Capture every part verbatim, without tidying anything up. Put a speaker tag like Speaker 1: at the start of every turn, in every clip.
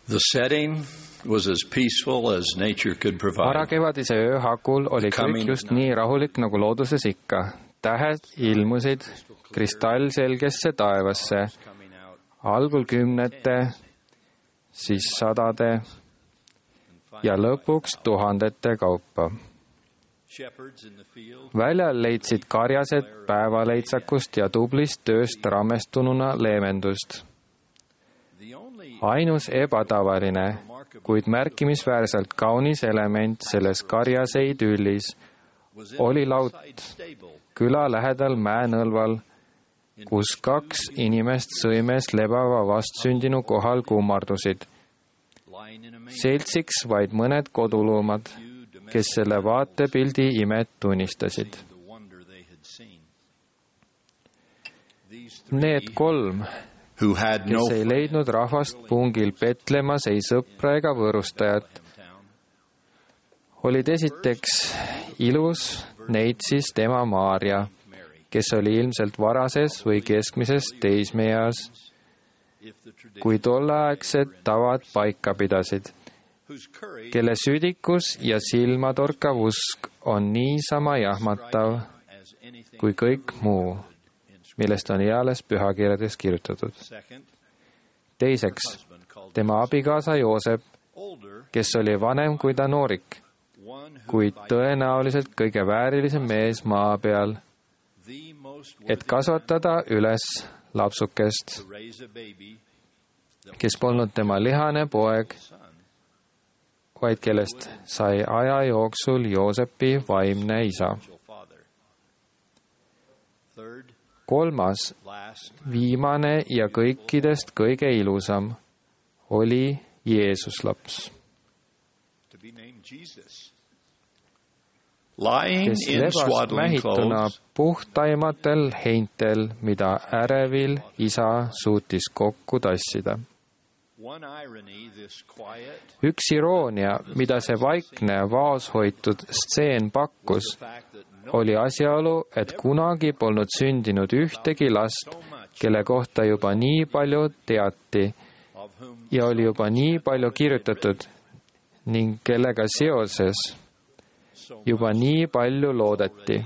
Speaker 1: The setting was as peaceful as nature could provide.
Speaker 2: Varakevadise öö hakul oli kõik just nii rahulik nagu looduses ikka. Tähed ilmusid kristallselgesse taevasse, algul kümnete, siis sadade ja lõpuks tuhandete kaupa. Väljal leidsid karjased päevaleitsakust ja tublist tööst rammestununa leevendust. Ainus ebatavaline, kuid märkimisväärselt kaunis element selles karjase idüllis oli laut küla lähedal mäenõlval, kus kaks inimest sõimes lebava vastsündinu kohal kummardusid. Seltsiks vaid mõned koduloomad, kes selle vaatepildi imet tunnistasid. Need kolm, kes ei leidnud rahvast pungil petlemas ei sõpra ega võõrustajat, olid esiteks ilus, neitsis tema Maarja, kes oli ilmselt varases või keskmises teismeeas, kui tolleaegsed tavad paika pidasid, kelle südikus ja silmatorkav usk on niisama jahmatav kui kõik muu, millest on eales pühakirjades kirjutatud. Teiseks, tema abikaasa Joosep, kes oli vanem kui ta noorik, kuid tõenäoliselt kõige väärilisem mees maa peal, et kasvatada üles lapsukest, kes polnud tema lihane poeg, vaid kellest sai aja jooksul Joosepi vaimne isa. Kolmas, viimane ja kõikidest kõige ilusam oli Jeesus laps, kes lebas mähituna puhtaimatel heintel, mida ärevil isa suutis kokku tassida. Üks iroonia, mida see vaikne vaoshoitud stseen pakkus, oli asjaolu, et kunagi polnud sündinud ühtegi last, kelle kohta juba nii palju teati ja oli juba nii palju kirjutatud ning kellega seoses juba nii palju loodeti.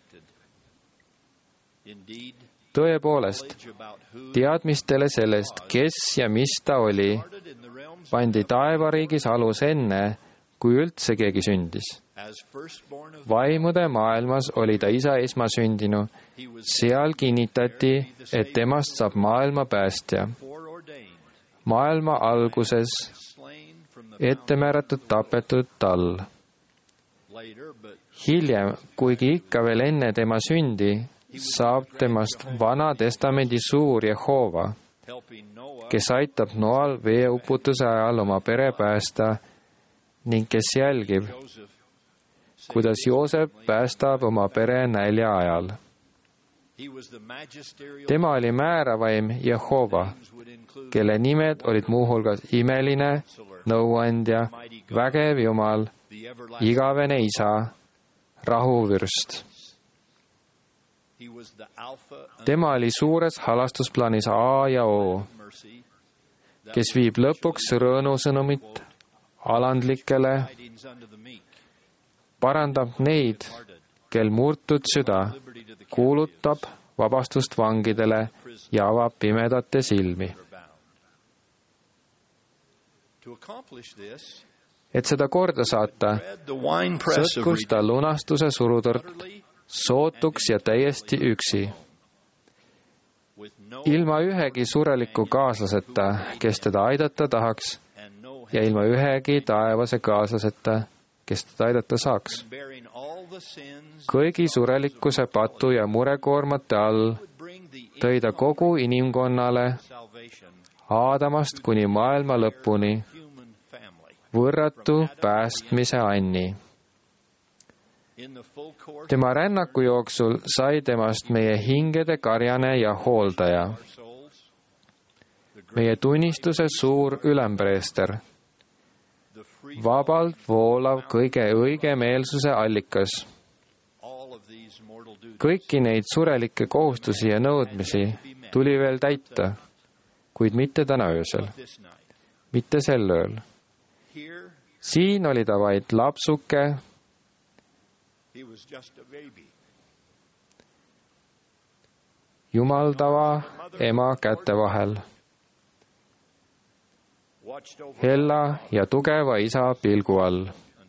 Speaker 2: Tõepoolest, teadmistele sellest, kes ja mis ta oli, pandi taevariigis alus enne, kui üldse keegi sündis. Vaimude maailmas oli ta isa esmasündinu, seal kinnitati, et temast saab maailma päästja. Maailma alguses ettemääratud tapetud tal. Hiljem, kuigi ikka veel enne tema sündi, saab temast Vana Testamendi suur Jehova, kes aitab Noal veeuputuse ajal oma pere päästa ning kes jälgib, kuidas Joosep päästab oma pere nälja ajal. Tema oli määravaim Jehova, kelle nimed olid muuhulgas imeline, nõuandja, vägev Jumal, igavene isa, rahuvürst. Tema oli suures halastusplaanis A ja O, kes viib lõpuks rõõnusõnumit alandlikele, parandab neid, kel murtud süda, kuulutab vabastust vangidele ja avab pimedate silmi. Et seda korda saata, sõtkus ta lunastuse surutõrt sootuks ja täiesti üksi. Ilma ühegi sureliku kaaslaseta, kes teda aidata tahaks, ja ilma ühegi taevase kaaslaseta, kes teda aidata saaks. Kõigi surelikkuse patu ja murekoormate all tõi ta kogu inimkonnale Aadamast kuni maailma lõpuni võrratu päästmise anni. Tema rännaku jooksul sai temast meie hingede karjane ja hooldaja, meie tunnistuse suur ülempreester, vabalt voolav kõige õigemeelsuse allikas. Kõiki neid surelikke kohustusi ja nõudmisi tuli veel täita, kuid mitte täna öösel. mitte sel ööl. siin oli ta vaid lapsuke, jumaldava ema käte vahel, hella ja tugeva isa pilgu all.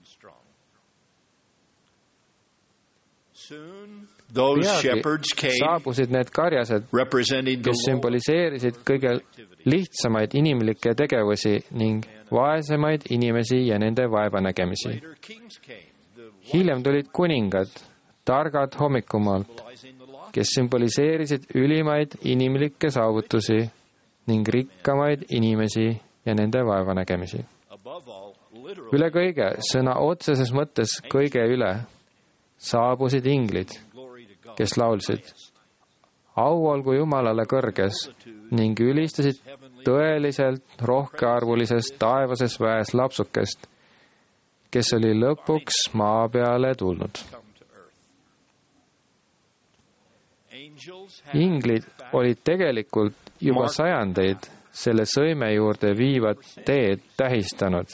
Speaker 2: peagi saabusid need karjased, kes sümboliseerisid kõige lihtsamaid inimlikke tegevusi ning vaesemaid inimesi ja nende vaevanägemisi. hiljem tulid kuningad, targad hommikumaalt, kes sümboliseerisid ülimaid inimlikke saavutusi ning rikkamaid inimesi ja nende vaevanägemisi. üle kõige, sõna otseses mõttes kõige üle, saabusid inglid, kes laulsid: au olgu Jumalale kõrges ning ülistasid tõeliselt rohkearvulisest taevases väes lapsukest, kes oli lõpuks maa peale tulnud. Inglid olid tegelikult juba sajandeid selle sõime juurde viivat teed tähistanud.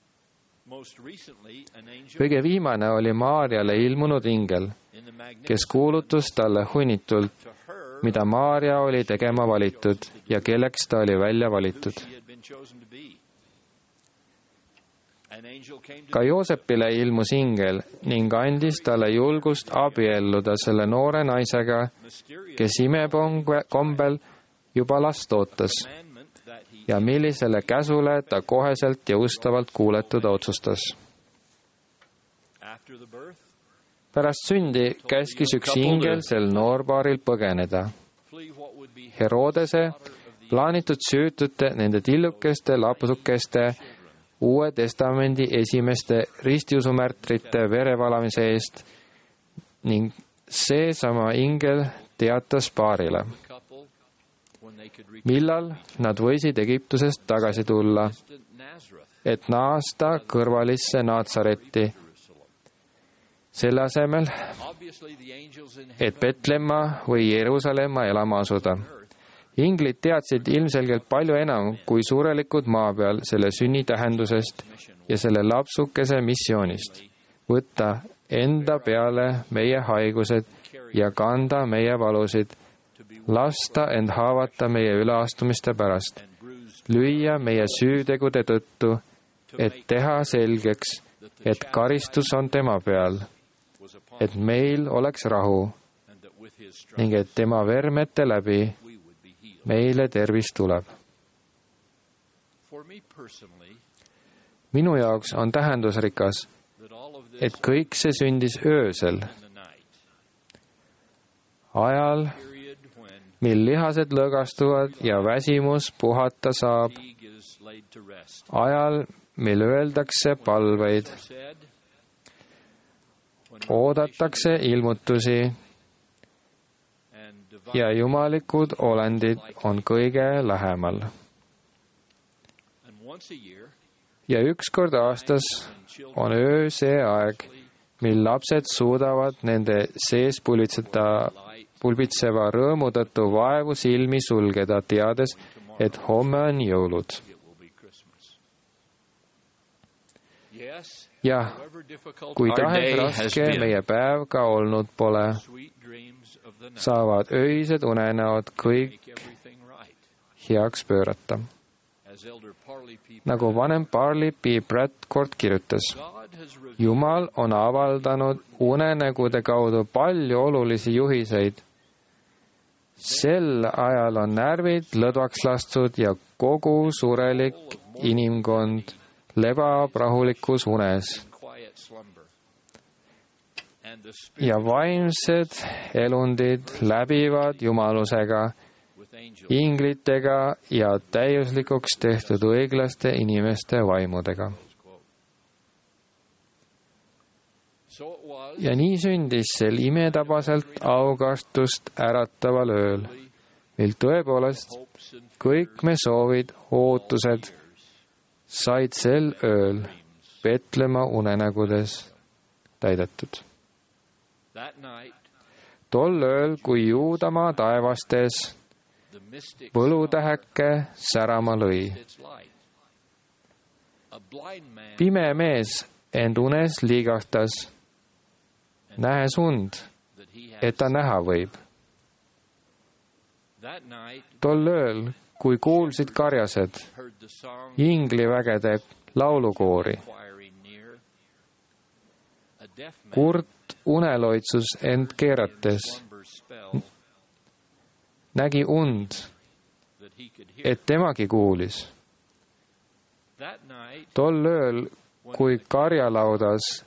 Speaker 2: kõige viimane oli Maarjale ilmunud ingel, kes kuulutas talle hunnitult, mida Maarja oli tegema valitud ja kelleks ta oli välja valitud. ka Joosepile ilmus ingel ning andis talle julgust abielluda selle noore naisega, kes imekombel juba last ootas ja millisele käsule ta koheselt jõustavalt kuuletuda otsustas. pärast sündi käskis üks ingel sel noorpaaril põgeneda. Herodese plaanitud süütute nende tillukeste lapsukeste Uue Testamendi esimeste ristiusumärtrite verevalamise eest ning seesama ingel teatas paarile, millal nad võisid Egiptusest tagasi tulla, et naasta kõrvalisse Naatsaretti, selle asemel, et Betlemma või Jeruusalemma elama asuda. Inglid teadsid ilmselgelt palju enam kui surelikud maa peal selle sünni tähendusest ja selle lapsukese missioonist, võtta enda peale meie haigused ja kanda meie valusid, lasta end haavata meie üleastumiste pärast, lüüa meie süütegude tõttu, et teha selgeks, et karistus on tema peal, et meil oleks rahu ning et tema vermete läbi meile tervis tuleb. minu jaoks on tähendusrikas, et kõik see sündis öösel, ajal, mil lihased lõõgastuvad ja väsimus puhata saab, ajal, mil öeldakse palveid, oodatakse ilmutusi ja jumalikud olendid on kõige lähemal. ja üks kord aastas on öö see aeg, mil lapsed suudavad nende sees pulbitseda, pulbitseva rõõmu tõttu vaevu silmi sulgeda, teades, et homme on jõulud. jah, kui tahes raske meie päev ka olnud pole, saavad öised unenäod kõik heaks pöörata. nagu vanem Parley P. Bradford kirjutas, Jumal on avaldanud unenägude kaudu palju olulisi juhiseid. sel ajal on närvid lõdvaks lastud ja kogu surelik inimkond lebab rahulikus unes. ja vaimsed elundid läbivad jumalusega, inglitega ja täiuslikuks tehtud õiglaste inimeste vaimudega. ja nii sündis sel imetabaselt aukastust ärataval ööl, mil tõepoolest kõik me soovid, ootused said sel ööl Betlemma unenägudes täidetud. tol ööl, kui Juudamaa taevastes võlutäheke särama lõi, pime mees end unes liigahtas, nähes und, et ta näha võib. Tol ööl, kui kuulsid karjased inglivägede laulukoori, kurt uneloitsus end keerates, nägi und, et temagi kuulis. Tol ööl, kui karjalaudas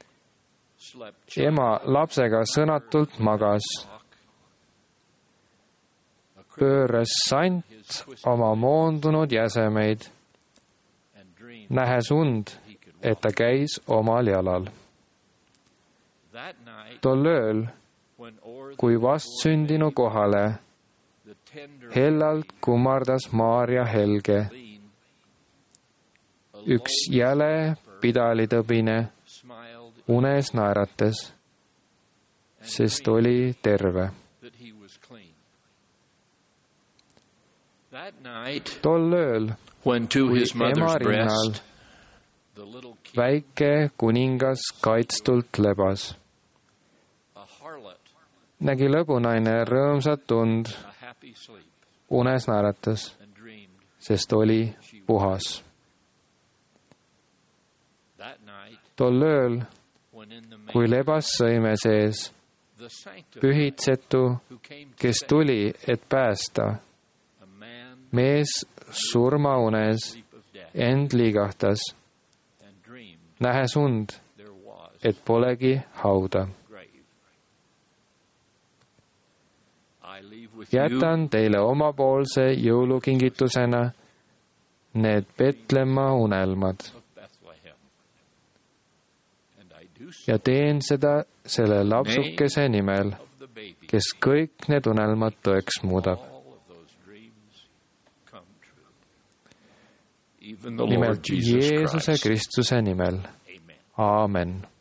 Speaker 2: ema lapsega sõnatult magas, pööras sant oma moondunud jäsemeid, nähes und, et ta käis omal jalal. Tol ööl, kui vastsündinu kohale hellalt kummardas Maarja helge, üks jäle pidalitõbine unes naerates, sest oli terve. Tol ööl, kui ema rinnal väike kuningas kaitstult lebas, nägi lõbunaine rõõmsat und unes naeratas, sest oli puhas. Tol ööl, kui lebas sõime sees, pühitsetu, kes tuli, et päästa, mees surmaunes end liigahtas, nähes und, et polegi hauda. Jätan teile omapoolse jõulukingitusena need Petlemma unelmad ja teen seda selle lapsukese nimel, kes kõik need unelmad tõeks muudab. Nimelt Jeesuse Kristuse nimel. Aamen.